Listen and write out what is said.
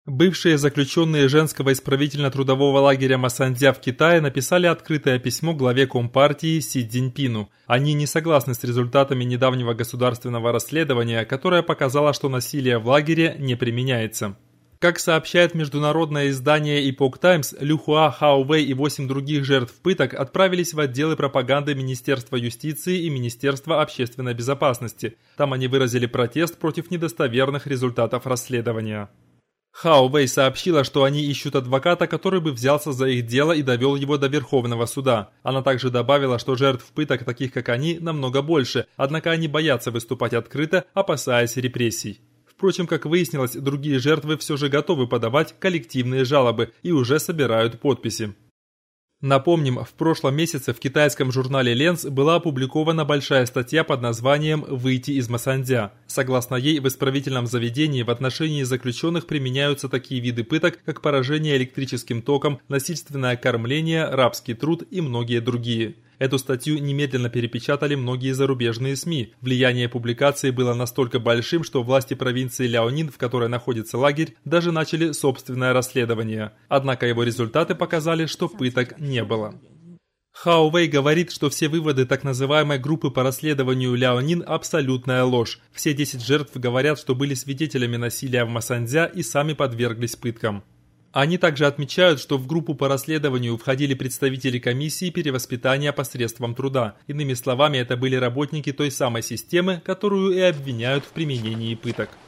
Бывшие заключенные женского исправительно-трудового лагеря Масандзя в Китае написали открытое письмо главе Компартии Си Цзиньпину. Они не согласны с результатами недавнего государственного расследования, которое показало, что насилие в лагере не применяется. Как сообщает международное издание Epoch Times, Лю Хуа, Хао Вэй и 8 других жертв пыток отправились в отделы пропаганды Министерства юстиции и Министерства общественной безопасности. Там они выразили протест против недостоверных результатов расследования. Хао Вэй сообщила, что они ищут адвоката, который бы взялся за их дело и довел его до Верховного суда. Она также добавила, что жертв пыток, таких как они, намного больше, однако они боятся выступать открыто, опасаясь репрессий. Впрочем, как выяснилось, другие жертвы все же готовы подавать коллективные жалобы и уже собирают подписи. Напомним, в прошлом месяце в китайском журнале Ленс была опубликована большая статья под названием «Выйти из Масандзя». Согласно ей, в исправительном заведении в отношении заключенных применяются такие виды пыток, как поражение электрическим током, насильственное кормление, рабский труд и многие другие. Эту статью немедленно перепечатали многие зарубежные СМИ. Влияние публикации было настолько большим, что власти провинции Ляонин, в которой находится лагерь, даже начали собственное расследование. Однако его результаты показали, что пыток не было. Хао Вэй говорит, что все выводы так называемой группы по расследованию Ляонин – абсолютная ложь. Все 10 жертв говорят, что были свидетелями насилия в Масандзя и сами подверглись пыткам. Они также отмечают, что в группу по расследованию входили представители комиссии перевоспитания посредством труда. Иными словами, это были работники той самой системы, которую и обвиняют в применении пыток.